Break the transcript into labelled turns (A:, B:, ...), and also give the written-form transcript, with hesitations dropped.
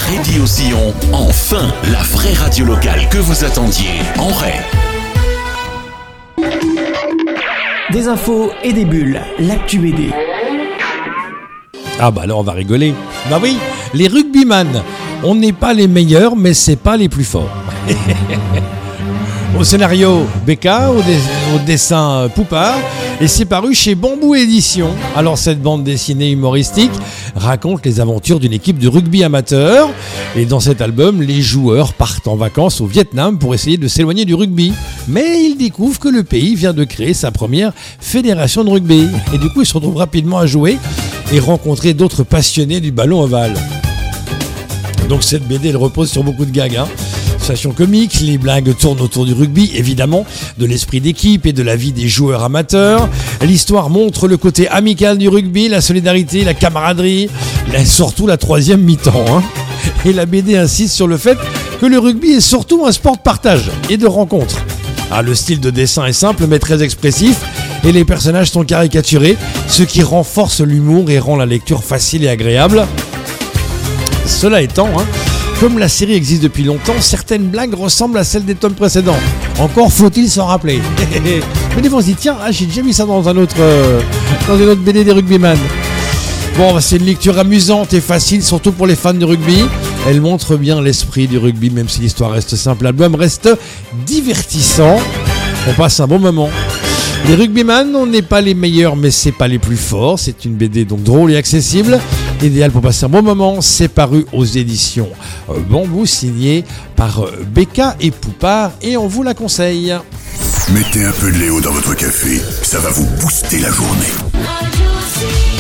A: Radio Sillon, enfin, la vraie radio locale que vous attendiez, en Ray.
B: Des infos et des bulles, l'actu BD.
C: Ah bah là on va rigoler. Bah oui, les rugbyman, on n'est pas les meilleurs mais c'est pas les plus forts. Au scénario Becca, au dessin Poupard, et c'est paru chez Bambou Édition. Alors cette bande dessinée humoristique raconte les aventures d'une équipe de rugby amateur, et dans cet album, les joueurs partent en vacances au Vietnam pour essayer de s'éloigner du rugby. Mais ils découvrent que le pays vient de créer sa première fédération de rugby, et du coup ils se retrouvent rapidement à jouer et rencontrer d'autres passionnés du ballon ovale. Donc cette BD elle repose sur beaucoup de gags, Situation comique, les blagues tournent autour du rugby, évidemment, de l'esprit d'équipe et de la vie des joueurs amateurs. L'histoire montre le côté amical du rugby, la solidarité, la camaraderie, surtout la troisième mi-temps. Et la BD insiste sur le fait que le rugby est surtout un sport de partage et de rencontre. Le style de dessin est simple mais très expressif et les personnages sont caricaturés, ce qui renforce l'humour et rend la lecture facile et agréable. Cela étant, comme la série existe depuis longtemps, certaines blagues ressemblent à celles des tomes précédents. Encore faut-il s'en rappeler. Mais des fois on se dit, tiens, j'ai déjà vu ça dans une autre BD des rugbyman. Bon, c'est une lecture amusante et facile, surtout pour les fans de rugby. Elle montre bien l'esprit du rugby, même si l'histoire reste simple. L'album reste divertissant. On passe un bon moment. Les rugbyman, on n'est pas les meilleurs, mais c'est pas les plus forts. C'est une BD donc drôle et accessible. Idéal pour passer un bon moment. C'est paru aux éditions Bambou, signé par Becca et Poupard, et on vous la conseille.
D: Mettez un peu de Léo dans votre café, ça va vous booster la journée.